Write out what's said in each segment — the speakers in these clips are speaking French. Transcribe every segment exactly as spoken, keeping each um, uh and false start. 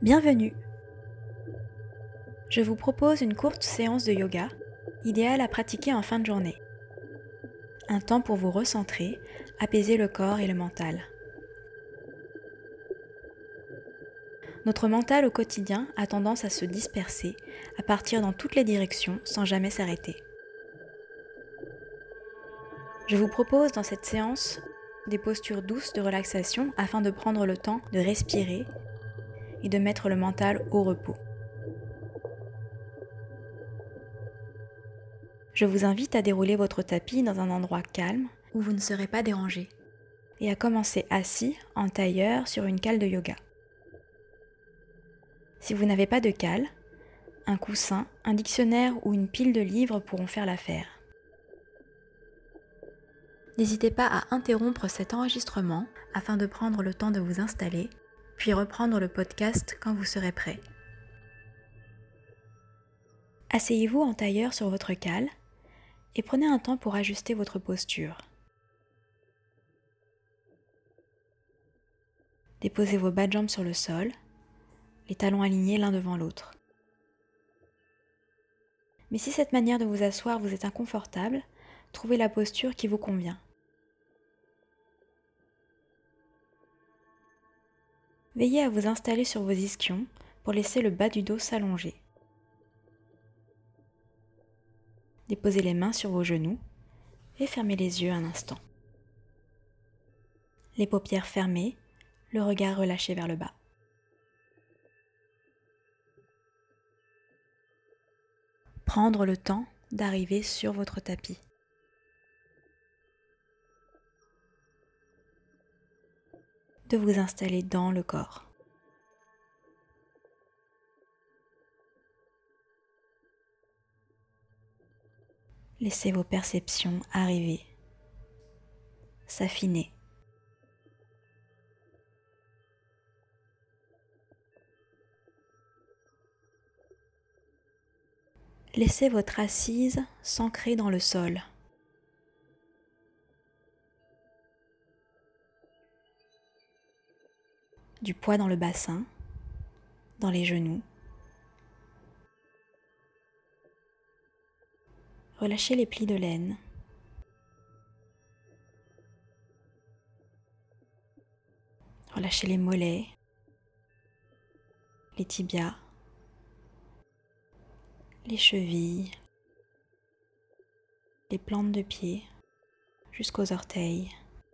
Bienvenue! Je vous propose une courte séance de yoga, idéale à pratiquer en fin de journée. Un temps pour vous recentrer, apaiser le corps et le mental. Notre mental au quotidien a tendance à se disperser, à partir dans toutes les directions sans jamais s'arrêter. Je vous propose dans cette séance des postures douces de relaxation afin de prendre le temps de respirer et de mettre le mental au repos. Je vous invite à dérouler votre tapis dans un endroit calme où vous ne serez pas dérangé et à commencer assis en tailleur sur une cale de yoga. Si vous n'avez pas de cale, un coussin, un dictionnaire ou une pile de livres pourront faire l'affaire. N'hésitez pas à interrompre cet enregistrement afin de prendre le temps de vous installer, puis reprendre le podcast quand vous serez prêt. Asseyez-vous en tailleur sur votre cale et prenez un temps pour ajuster votre posture. Déposez vos bas de jambes sur le sol, les talons alignés l'un devant l'autre. Mais si cette manière de vous asseoir vous est inconfortable, trouvez la posture qui vous convient. Veillez à vous installer sur vos ischions pour laisser le bas du dos s'allonger. Déposez les mains sur vos genoux et fermez les yeux un instant. Les paupières fermées, le regard relâché vers le bas. Prendre le temps d'arriver sur votre tapis. De vous installer dans le corps. Laissez vos perceptions arriver, s'affiner. Laissez votre assise s'ancrer dans le sol. Du poids dans le bassin, dans les genoux. Relâchez les plis de laine. Relâchez les mollets, les tibias, les chevilles, les plantes de pied jusqu'aux orteils.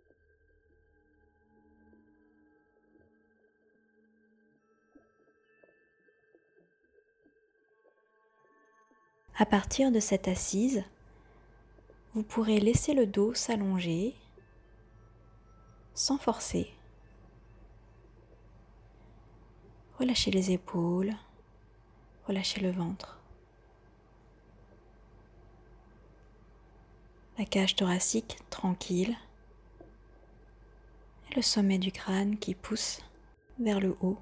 À partir de cette assise, vous pourrez laisser le dos s'allonger sans forcer. Relâchez les épaules, relâchez le ventre. La cage thoracique tranquille et le sommet du crâne qui pousse vers le haut.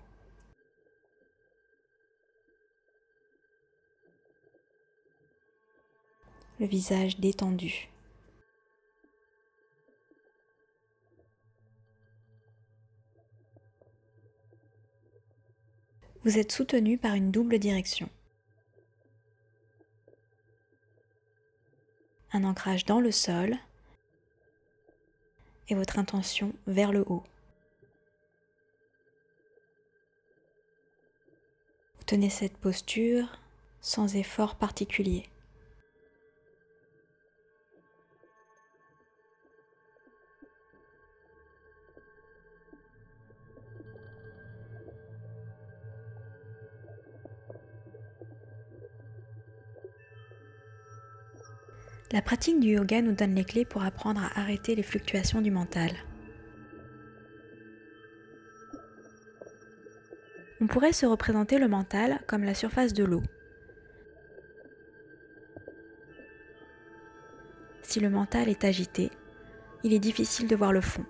Le visage détendu. Vous êtes soutenu par une double direction. Un ancrage dans le sol et votre intention vers le haut. Vous tenez cette posture sans effort particulier. La pratique du yoga nous donne les clés pour apprendre à arrêter les fluctuations du mental. On pourrait se représenter le mental comme la surface de l'eau. Si le mental est agité, il est difficile de voir le fond.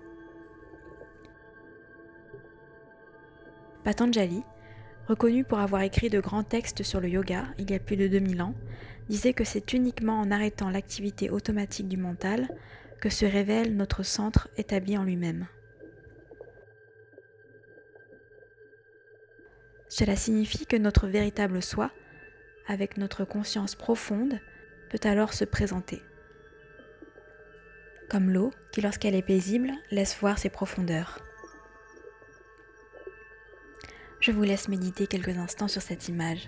Patanjali, reconnu pour avoir écrit de grands textes sur le yoga il y a plus de deux mille ans, disait que c'est uniquement en arrêtant l'activité automatique du mental que se révèle notre centre établi en lui-même. Cela signifie que notre véritable soi, avec notre conscience profonde, peut alors se présenter. Comme l'eau qui, lorsqu'elle est paisible, laisse voir ses profondeurs. Je vous laisse méditer quelques instants sur cette image.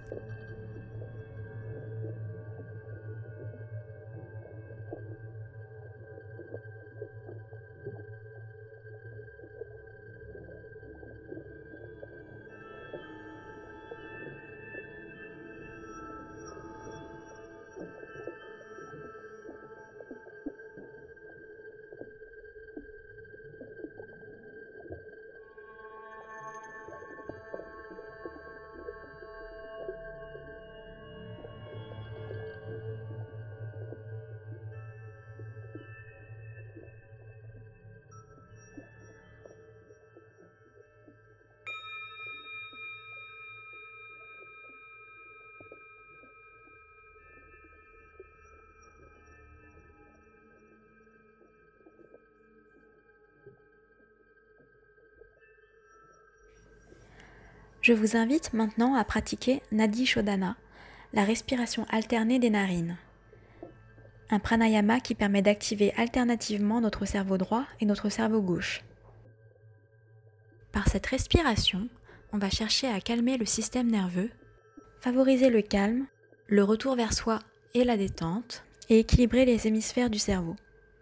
Je vous invite maintenant à pratiquer Nadi Shodhana, la respiration alternée des narines. Un pranayama qui permet d'activer alternativement notre cerveau droit et notre cerveau gauche. Par cette respiration, on va chercher à calmer le système nerveux, favoriser le calme, le retour vers soi et la détente, et équilibrer les hémisphères du cerveau.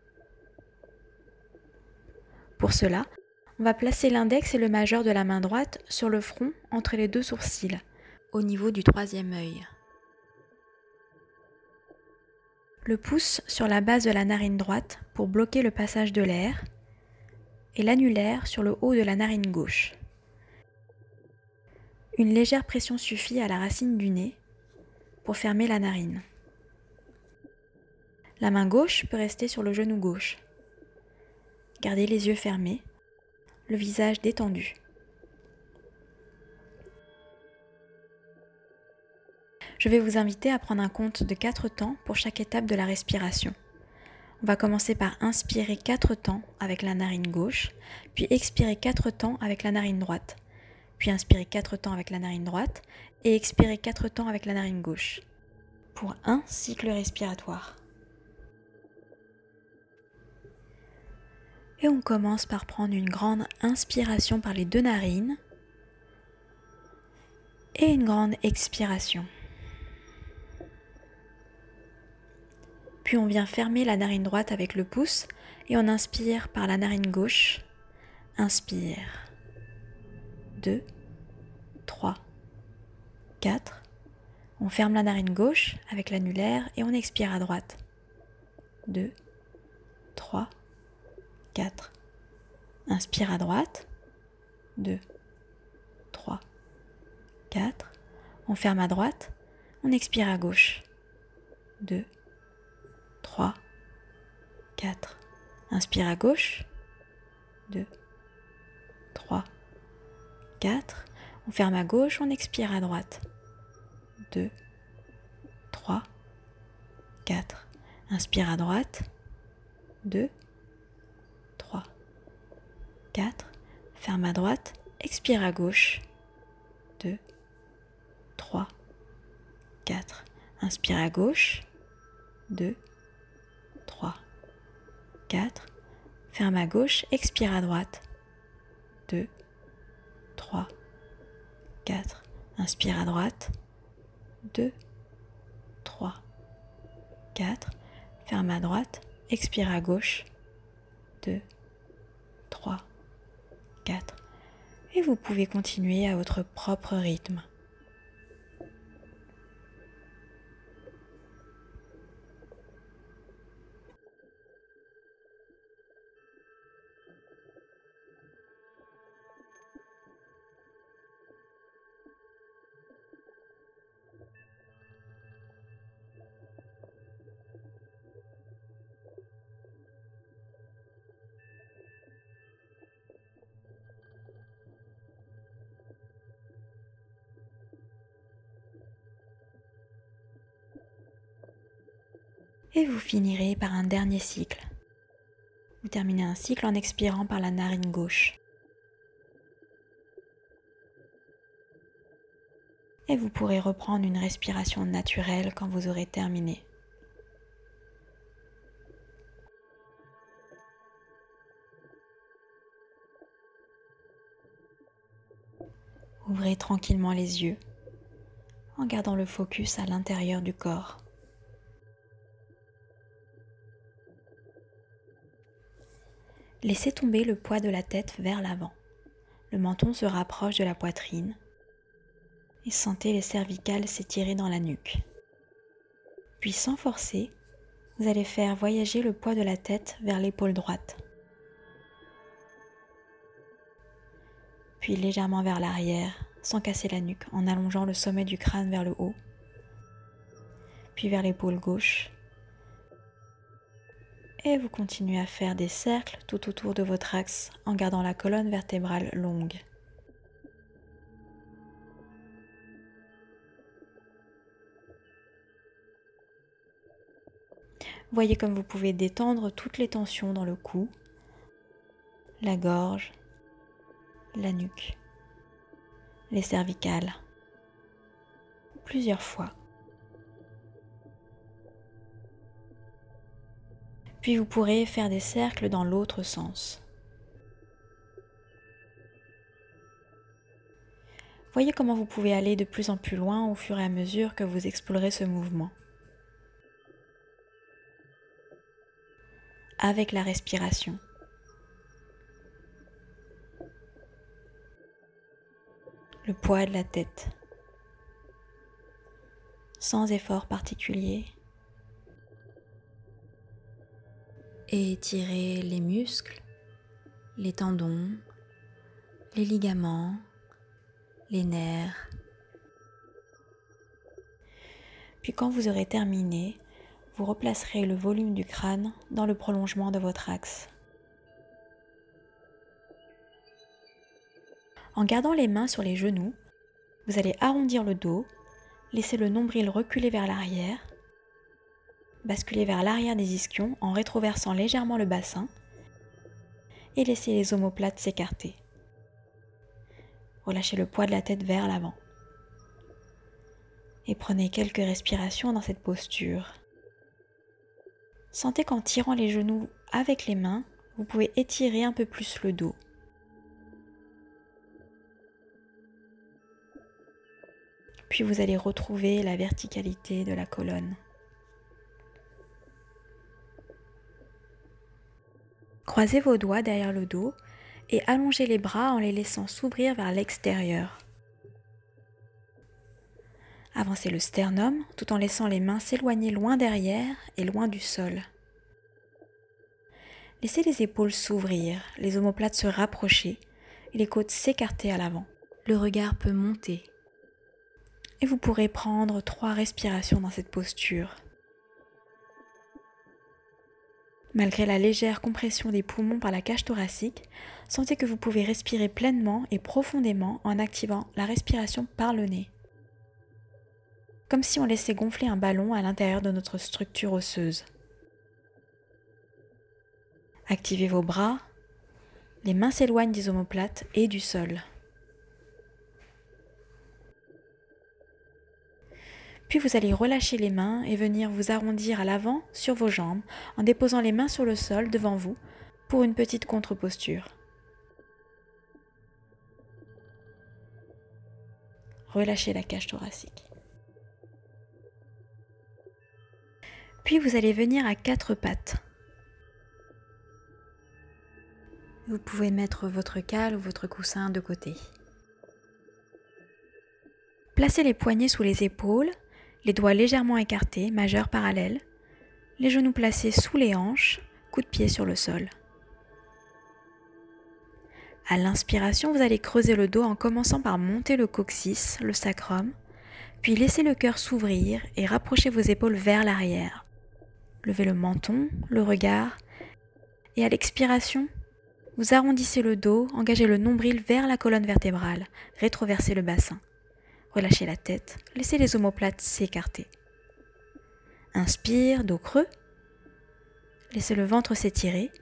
Pour cela, on va placer l'index et le majeur de la main droite sur le front entre les deux sourcils, au niveau du troisième œil. Le pouce sur la base de la narine droite pour bloquer le passage de l'air et l'annulaire sur le haut de la narine gauche. Une légère pression suffit à la racine du nez pour fermer la narine. La main gauche peut rester sur le genou gauche. Gardez les yeux fermés, le visage détendu. Je vais vous inviter à prendre un compte de quatre temps pour chaque étape de la respiration. On va commencer par inspirer quatre temps avec la narine gauche, puis expirer quatre temps avec la narine droite, puis inspirer quatre temps avec la narine droite et expirer quatre temps avec la narine gauche, pour un cycle respiratoire. Et on commence par prendre une grande inspiration par les deux narines et une grande expiration. Puis on vient fermer la narine droite avec le pouce et on inspire par la narine gauche. Inspire. deux, trois, quatre. On ferme la narine gauche avec l'annulaire et on expire à droite. deux, trois, quatre. Inspire à droite. deux, trois, quatre. On ferme à droite. On expire à gauche. deux, trois, quatre. Inspire à gauche. deux, trois, quatre. On ferme à gauche. On expire à droite. deux, trois, quatre. Inspire à droite. deux, trois, quatre. Ferme à droite. Expire à gauche. deux, trois, quatre. Inspire à gauche. deux, trois, quatre. Ferme à gauche. Expire à droite. deux, trois, quatre. Inspire à droite. deux, trois, quatre. Ferme à droite. Expire à gauche. deux, trois, quatre. Et vous pouvez continuer à votre propre rythme. Et vous finirez par un dernier cycle. Vous terminez un cycle en expirant par la narine gauche. Et vous pourrez reprendre une respiration naturelle quand vous aurez terminé. Ouvrez tranquillement les yeux en gardant le focus à l'intérieur du corps. Laissez tomber le poids de la tête vers l'avant. Le menton se rapproche de la poitrine et sentez les cervicales s'étirer dans la nuque. Puis sans forcer, vous allez faire voyager le poids de la tête vers l'épaule droite. Puis légèrement vers l'arrière, sans casser la nuque, en allongeant le sommet du crâne vers le haut. Puis vers l'épaule gauche. Et vous continuez à faire des cercles tout autour de votre axe en gardant la colonne vertébrale longue. Voyez comme vous pouvez détendre toutes les tensions dans le cou, la gorge, la nuque, les cervicales, plusieurs fois. Puis vous pourrez faire des cercles dans l'autre sens. Voyez comment vous pouvez aller de plus en plus loin au fur et à mesure que vous explorez ce mouvement. Avec la respiration. Le poids de la tête. Sans effort particulier. Et étirez les muscles, les tendons, les ligaments, les nerfs. Puis quand vous aurez terminé, vous replacerez le volume du crâne dans le prolongement de votre axe. En gardant les mains sur les genoux, vous allez arrondir le dos, laisser le nombril reculer vers l'arrière, basculer vers l'arrière des ischions en rétroversant légèrement le bassin et laisser les omoplates s'écarter. Relâchez le poids de la tête vers l'avant. Et prenez quelques respirations dans cette posture. Sentez qu'en tirant les genoux avec les mains, vous pouvez étirer un peu plus le dos. Puis vous allez retrouver la verticalité de la colonne. Croisez vos doigts derrière le dos et allongez les bras en les laissant s'ouvrir vers l'extérieur. Avancez le sternum tout en laissant les mains s'éloigner loin derrière et loin du sol. Laissez les épaules s'ouvrir, les omoplates se rapprocher et les côtes s'écarter à l'avant. Le regard peut monter. Et vous pourrez prendre trois respirations dans cette posture. Malgré la légère compression des poumons par la cage thoracique, sentez que vous pouvez respirer pleinement et profondément en activant la respiration par le nez. Comme si on laissait gonfler un ballon à l'intérieur de notre structure osseuse. Activez vos bras, les mains s'éloignent des omoplates et du sol. Puis vous allez relâcher les mains et venir vous arrondir à l'avant sur vos jambes en déposant les mains sur le sol devant vous pour une petite contre-posture. Relâchez la cage thoracique. Puis vous allez venir à quatre pattes. Vous pouvez mettre votre cale ou votre coussin de côté. Placez les poignets sous les épaules, les doigts légèrement écartés, majeurs parallèles, les genoux placés sous les hanches, coude de pied sur le sol. À l'inspiration, vous allez creuser le dos en commençant par monter le coccyx, le sacrum, puis laissez le cœur s'ouvrir et rapprochez vos épaules vers l'arrière. Levez le menton, le regard, et à l'expiration, vous arrondissez le dos, engagez le nombril vers la colonne vertébrale, rétroversez le bassin. Relâchez la tête, laissez les omoplates s'écarter. Inspire, dos creux. Laissez le ventre s'étirer.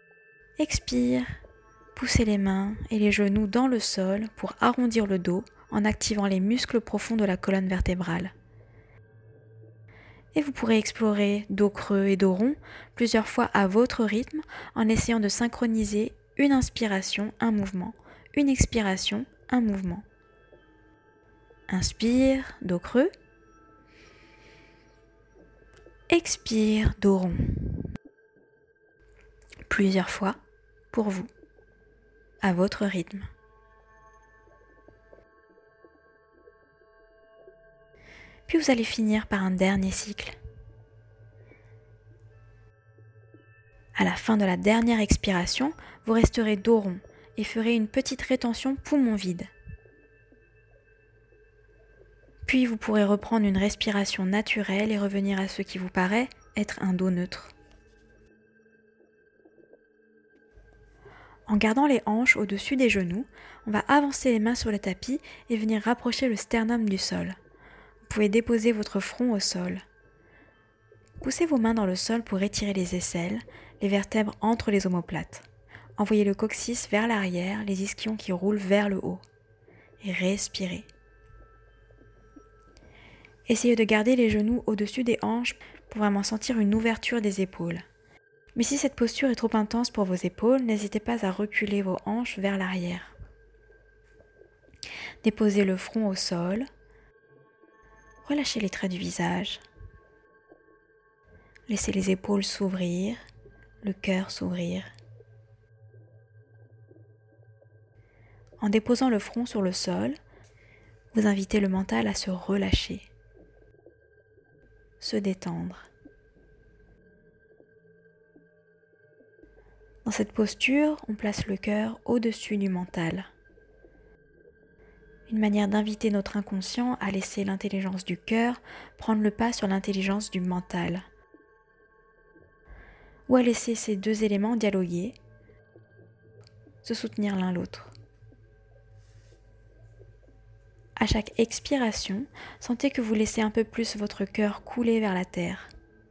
Expire, poussez les mains et les genoux dans le sol pour arrondir le dos en activant les muscles profonds de la colonne vertébrale. Et vous pourrez explorer dos creux et dos rond plusieurs fois à votre rythme en essayant de synchroniser une inspiration, un mouvement, une expiration, un mouvement. Inspire, dos creux. Expire, dos rond. Plusieurs fois pour vous, à votre rythme. Puis vous allez finir par un dernier cycle. À la fin de la dernière expiration, vous resterez dos rond et ferez une petite rétention poumon vide. Puis vous pourrez reprendre une respiration naturelle et revenir à ce qui vous paraît être un dos neutre. En gardant les hanches au-dessus des genoux, on va avancer les mains sur le tapis et venir rapprocher le sternum du sol. Vous pouvez déposer votre front au sol. Poussez vos mains dans le sol pour étirer les aisselles, les vertèbres entre les omoplates. Envoyez le coccyx vers l'arrière, les ischions qui roulent vers le haut. Et respirez. Essayez de garder les genoux au-dessus des hanches pour vraiment sentir une ouverture des épaules. Mais si cette posture est trop intense pour vos épaules, n'hésitez pas à reculer vos hanches vers l'arrière. Déposez le front au sol. Relâchez les traits du visage. Laissez les épaules s'ouvrir, le cœur s'ouvrir. En déposant le front sur le sol, vous invitez le mental à se relâcher, se détendre. Dans cette posture, on place le cœur au-dessus du mental. Une manière d'inviter notre inconscient à laisser l'intelligence du cœur prendre le pas sur l'intelligence du mental, ou à laisser ces deux éléments dialoguer, se soutenir l'un l'autre. À chaque expiration, sentez que vous laissez un peu plus votre cœur couler vers la terre.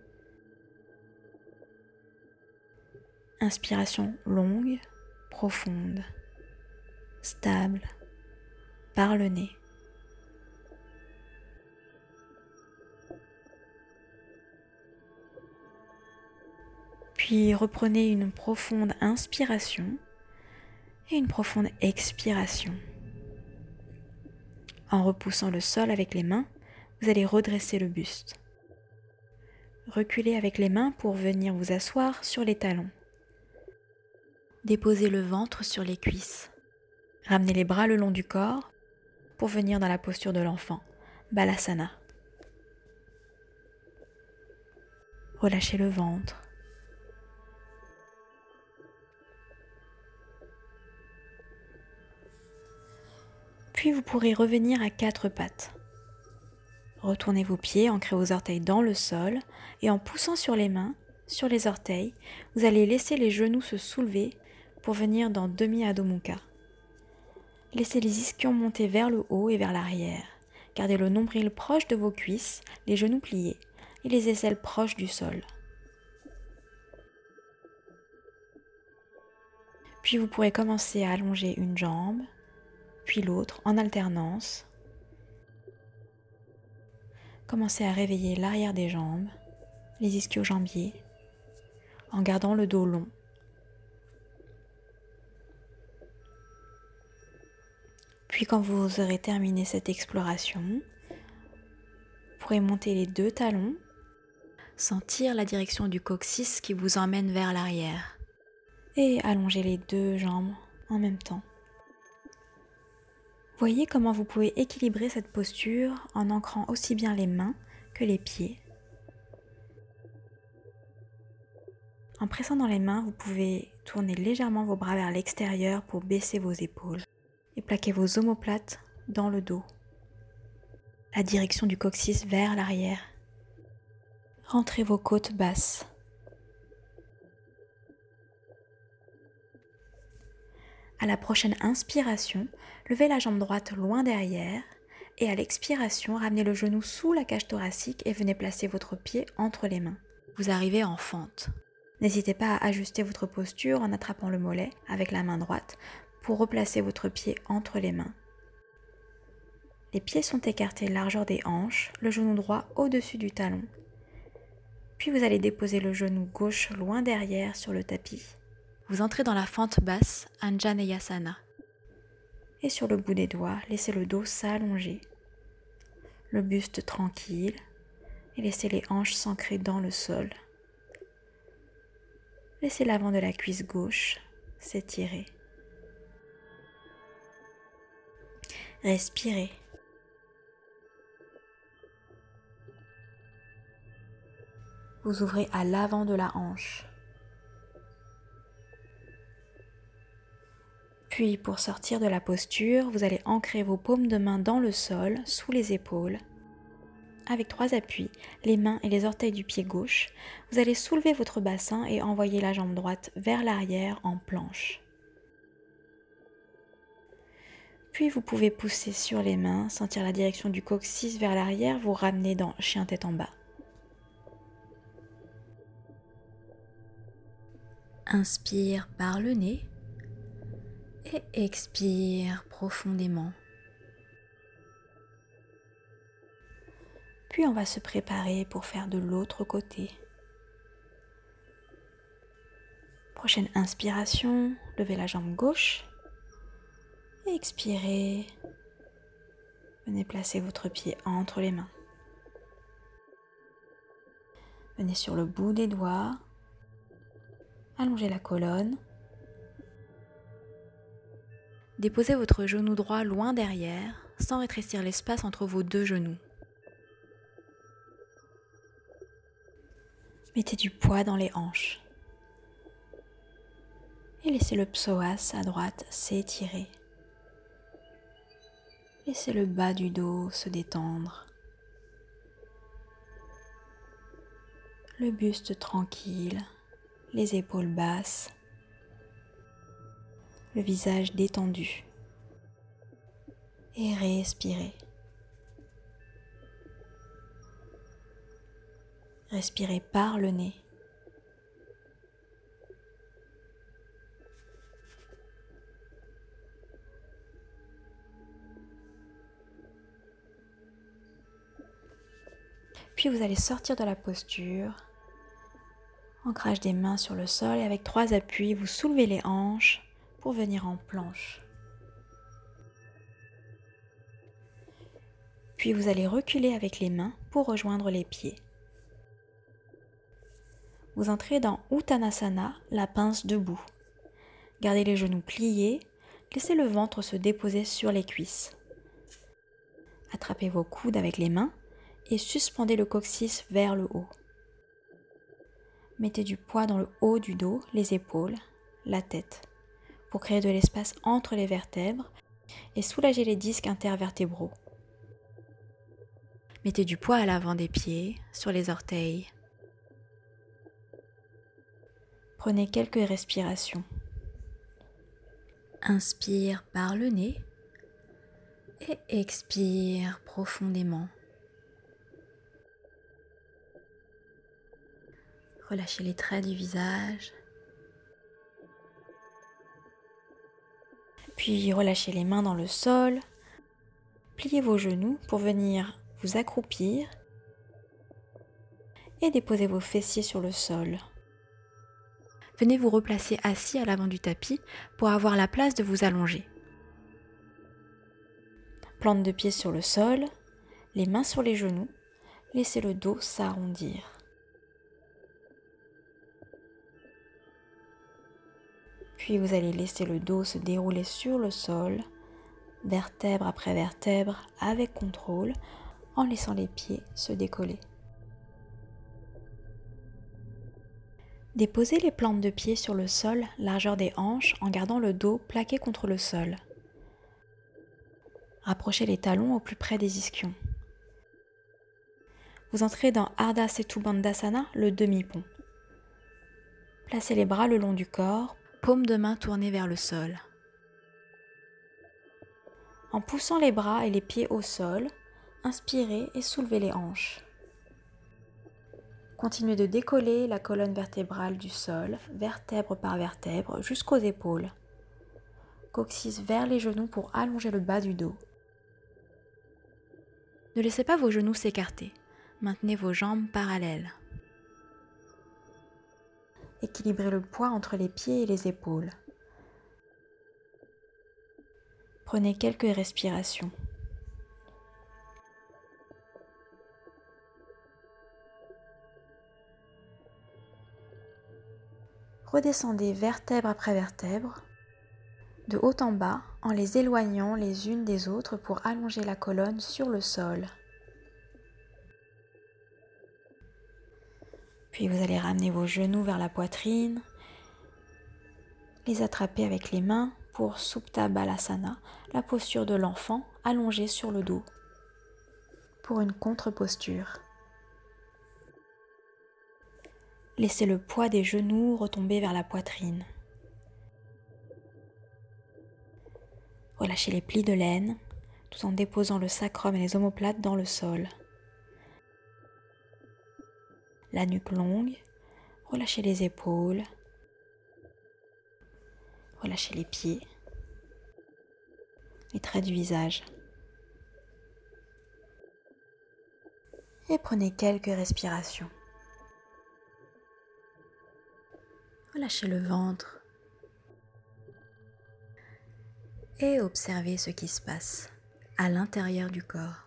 Inspiration longue, profonde, stable, par le nez. Puis reprenez une profonde inspiration et une profonde expiration. En repoussant le sol avec les mains, vous allez redresser le buste. Reculez avec les mains pour venir vous asseoir sur les talons. Déposez le ventre sur les cuisses. Ramenez les bras le long du corps pour venir dans la posture de l'enfant, Balasana. Relâchez le ventre. Puis vous pourrez revenir à quatre pattes. Retournez vos pieds, ancrez vos orteils dans le sol et en poussant sur les mains, sur les orteils, vous allez laisser les genoux se soulever pour venir dans demi-Adho Mukha. Laissez les ischions monter vers le haut et vers l'arrière. Gardez le nombril proche de vos cuisses, les genoux pliés et les aisselles proches du sol. Puis vous pourrez commencer à allonger une jambe, puis l'autre en alternance. Commencez à réveiller l'arrière des jambes, les ischio-jambiers, en gardant le dos long. Puis quand vous aurez terminé cette exploration, vous pourrez monter les deux talons, sentir la direction du coccyx qui vous emmène vers l'arrière et allonger les deux jambes en même temps. Voyez comment vous pouvez équilibrer cette posture en ancrant aussi bien les mains que les pieds. En pressant dans les mains, vous pouvez tourner légèrement vos bras vers l'extérieur pour baisser vos épaules et plaquer vos omoplates dans le dos. La direction du coccyx vers l'arrière. Rentrez vos côtes basses. À la prochaine inspiration, levez la jambe droite loin derrière et à l'expiration, ramenez le genou sous la cage thoracique et venez placer votre pied entre les mains. Vous arrivez en fente. N'hésitez pas à ajuster votre posture en attrapant le mollet avec la main droite pour replacer votre pied entre les mains. Les pieds sont écartés largeur des hanches, le genou droit au-dessus du talon. Puis vous allez déposer le genou gauche loin derrière sur le tapis. Vous entrez dans la fente basse, Anjaneyasana. Et sur le bout des doigts, laissez le dos s'allonger. Le buste tranquille et laissez les hanches s'ancrer dans le sol. Laissez l'avant de la cuisse gauche s'étirer. Respirez. Vous ouvrez à l'avant de la hanche. Puis pour sortir de la posture, vous allez ancrer vos paumes de main dans le sol, sous les épaules. Avec trois appuis, les mains et les orteils du pied gauche, vous allez soulever votre bassin et envoyer la jambe droite vers l'arrière en planche. Puis vous pouvez pousser sur les mains, sentir la direction du coccyx vers l'arrière, vous ramener dans chien tête en bas. Inspire par le nez et expire profondément. Puis on va se préparer pour faire de l'autre côté. Prochaine inspiration, levez la jambe gauche. Et expirez. Venez placer votre pied entre les mains. Venez sur le bout des doigts. Allongez la colonne. Déposez votre genou droit loin derrière, sans rétrécir l'espace entre vos deux genoux. Mettez du poids dans les hanches. Et laissez le psoas à droite s'étirer. Laissez le bas du dos se détendre. Le buste tranquille, les épaules basses, le visage détendu. Et respirez. Respirez par le nez. Puis vous allez sortir de la posture, ancrage des mains sur le sol et avec trois appuis, vous soulevez les hanches pour venir en planche. Puis vous allez reculer avec les mains pour rejoindre les pieds. Vous entrez dans Uttanasana, la pince debout. Gardez les genoux pliés, laissez le ventre se déposer sur les cuisses. Attrapez vos coudes avec les mains et suspendez le coccyx vers le haut. Mettez du poids dans le haut du dos, les épaules, la tête, pour créer de l'espace entre les vertèbres et soulager les disques intervertébraux. Mettez du poids à l'avant des pieds, sur les orteils. Prenez quelques respirations. Inspire par le nez et expire profondément. Relâchez les traits du visage. Puis relâchez les mains dans le sol. Pliez vos genoux pour venir vous accroupir et déposez vos fessiers sur le sol. Venez vous replacer assis à l'avant du tapis pour avoir la place de vous allonger. Plante de pied sur le sol, les mains sur les genoux, laissez le dos s'arrondir. Puis vous allez laisser le dos se dérouler sur le sol, vertèbre après vertèbre avec contrôle, en laissant les pieds se décoller. Déposez les plantes de pied sur le sol, largeur des hanches, en gardant le dos plaqué contre le sol. Rapprochez les talons au plus près des ischions. Vous entrez dans Ardha Setu Bandhasana, le demi-pont. Placez les bras le long du corps, paumes de main tournées vers le sol. En poussant les bras et les pieds au sol, inspirez et soulevez les hanches. Continuez de décoller la colonne vertébrale du sol, vertèbre par vertèbre, jusqu'aux épaules. Coccyx vers les genoux pour allonger le bas du dos. Ne laissez pas vos genoux s'écarter. Maintenez vos jambes parallèles. Équilibrez le poids entre les pieds et les épaules. Prenez quelques respirations. Redescendez vertèbre après vertèbre, de haut en bas, en les éloignant les unes des autres pour allonger la colonne sur le sol. Puis vous allez ramener vos genoux vers la poitrine, les attraper avec les mains pour Supta Balasana, la posture de l'enfant allongé sur le dos, pour une contre-posture. Laissez le poids des genoux retomber vers la poitrine. Relâchez les plis de l'aine, tout en déposant le sacrum et les omoplates dans le sol. La nuque longue, relâchez les épaules, relâchez les pieds, les traits du visage. Et prenez quelques respirations. Relâchez le ventre et observez ce qui se passe à l'intérieur du corps.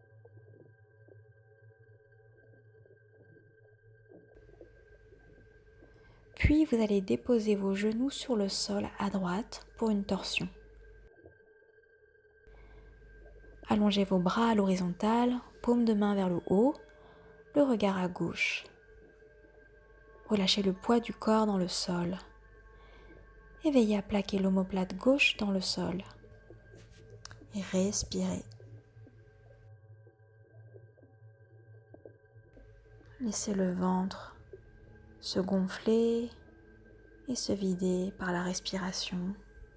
Puis vous allez déposer vos genoux sur le sol à droite pour une torsion. Allongez vos bras à l'horizontale, paume de main vers le haut, le regard à gauche. Relâchez le poids du corps dans le sol. Et veillez à plaquer l'omoplate gauche dans le sol. Et respirez. Laissez le ventre se gonfler et se vider par la respiration.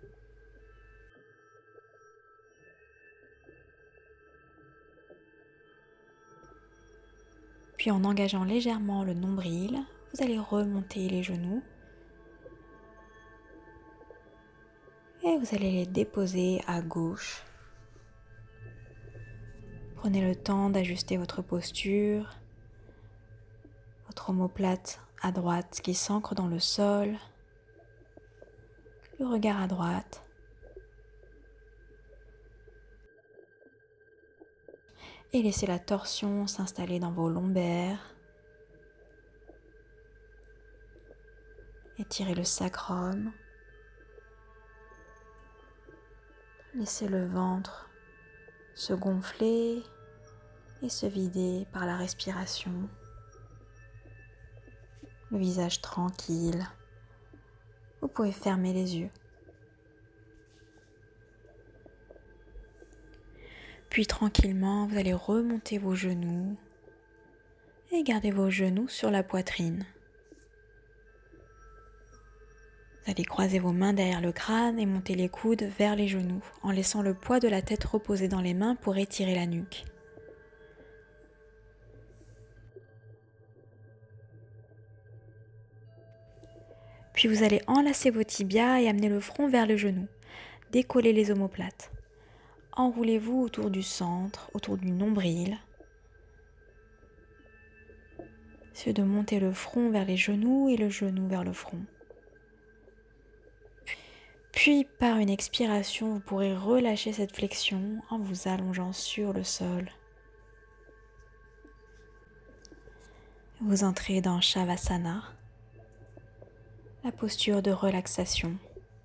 Puis en engageant légèrement le nombril, vous allez remonter les genoux et vous allez les déposer à gauche. Prenez le temps d'ajuster votre posture, votre omoplate à droite qui s'ancre dans le sol, le regard à droite. Et laissez la torsion s'installer dans vos lombaires. Étirez le sacrum. Laissez le ventre se gonfler et se vider par la respiration. Le visage tranquille. Vous pouvez fermer les yeux. Puis tranquillement, vous allez remonter vos genoux et garder vos genoux sur la poitrine. Vous allez croiser vos mains derrière le crâne et monter les coudes vers les genoux en laissant le poids de la tête reposer dans les mains pour étirer la nuque. Puis vous allez enlacer vos tibias et amener le front vers le genou. Décollez les omoplates. Enroulez-vous autour du centre, autour du nombril. Essayez de monter le front vers les genoux et le genou vers le front. Puis par une expiration, vous pourrez relâcher cette flexion en vous allongeant sur le sol. Vous entrez dans Shavasana, la posture de relaxation.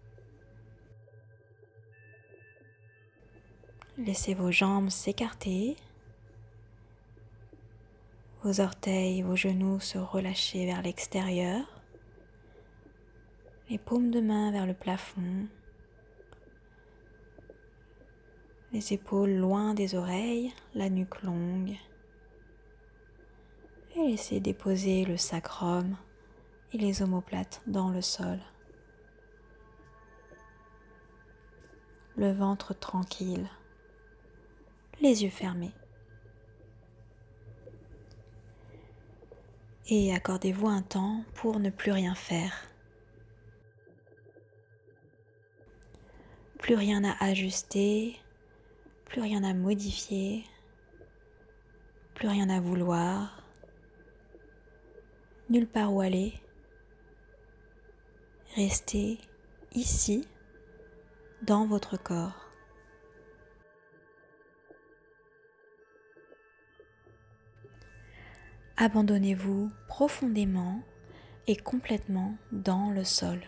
Laissez vos jambes s'écarter, vos orteils, vos genoux se relâcher vers l'extérieur, les paumes de main vers le plafond, les épaules loin des oreilles, la nuque longue, et laissez déposer le sacrum et les omoplates dans le sol. Le ventre tranquille, les yeux fermés. Et accordez-vous un temps pour ne plus rien faire. Plus rien à ajuster, plus rien à modifier. plus rien à vouloir, nulle part où aller. Restez ici, dans votre corps. Abandonnez-vous profondément et complètement dans le sol.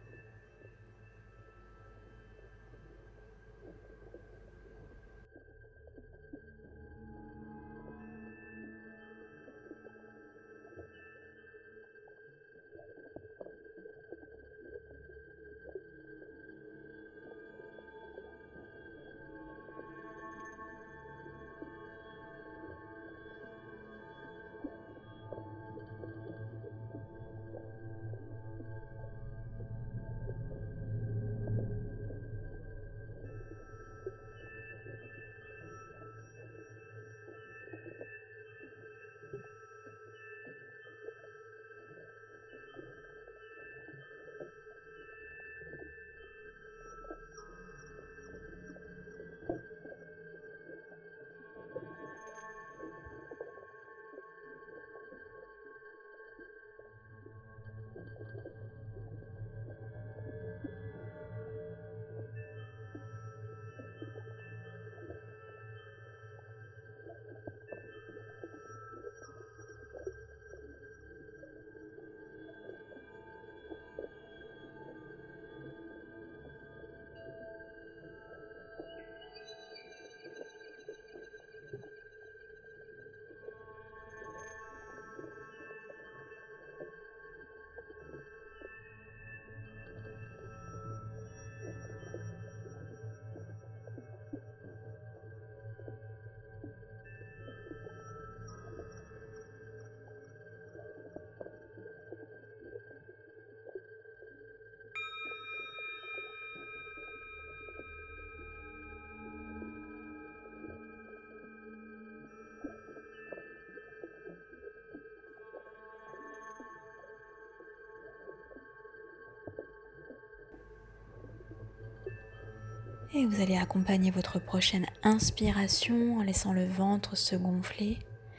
Et vous allez accompagner votre prochaine inspiration en laissant le ventre se gonfler,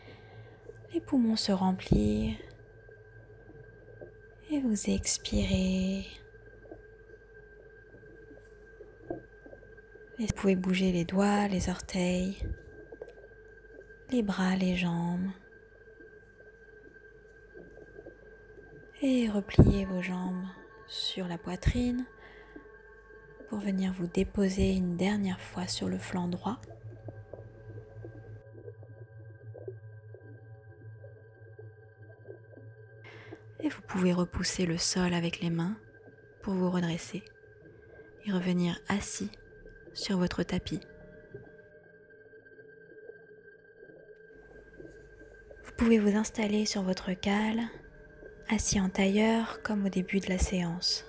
les poumons se remplir, et vous expirez. Et vous pouvez bouger les doigts, les orteils, les bras, les jambes, et repliez vos jambes sur la poitrine pour venir vous déposer une dernière fois sur le flanc droit. Et vous pouvez repousser le sol avec les mains pour vous redresser et revenir assis sur votre tapis. Vous pouvez vous installer sur votre cale, assis en tailleur comme au début de la séance.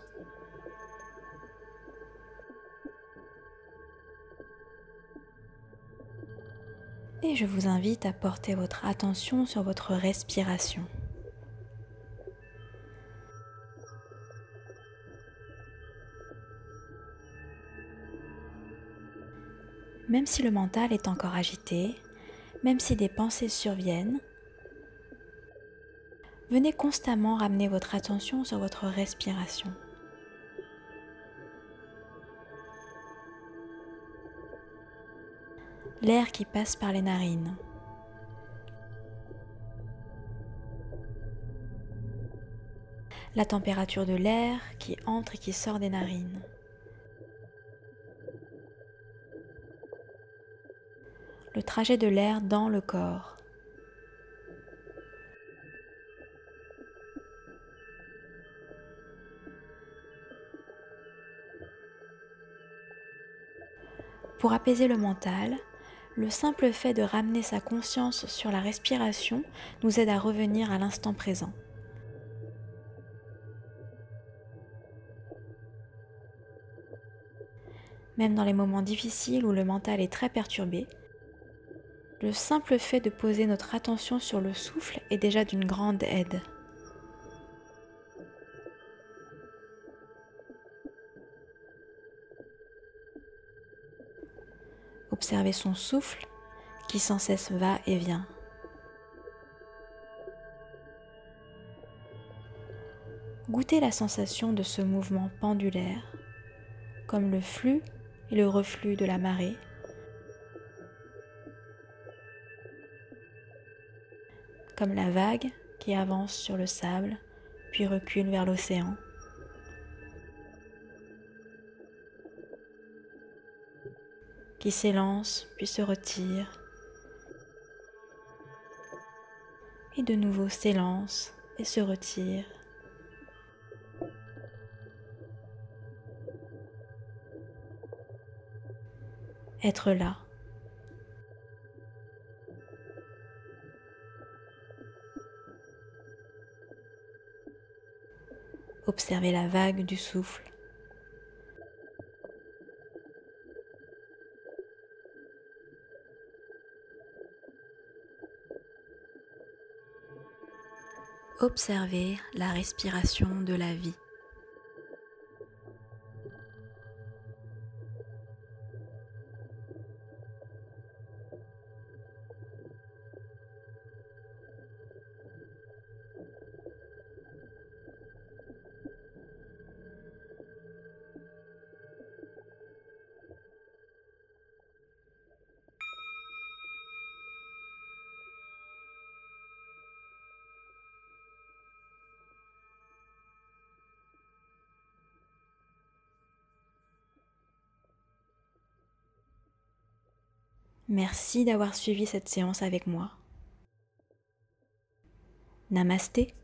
Et je vous invite à porter votre attention sur votre respiration. Même si le mental est encore agité, même si des pensées surviennent, venez constamment ramener votre attention sur votre respiration. L'air qui passe par les narines. La température de l'air qui entre et qui sort des narines. Le trajet de l'air dans le corps. Pour apaiser le mental, le simple fait de ramener sa conscience sur la respiration nous aide à revenir à l'instant présent. Même dans les moments difficiles où le mental est très perturbé, le simple fait de poser notre attention sur le souffle est déjà d'une grande aide. Observez son souffle qui sans cesse va et vient. Goûtez la sensation de ce mouvement pendulaire, comme le flux et le reflux de la marée, comme la vague qui avance sur le sable puis recule vers l'océan. Qui s'élance puis se retire et de nouveau s'élance et se retire. Être là. Observez la vague du souffle. Observez la respiration de la vie. Merci d'avoir suivi cette séance avec moi. Namasté.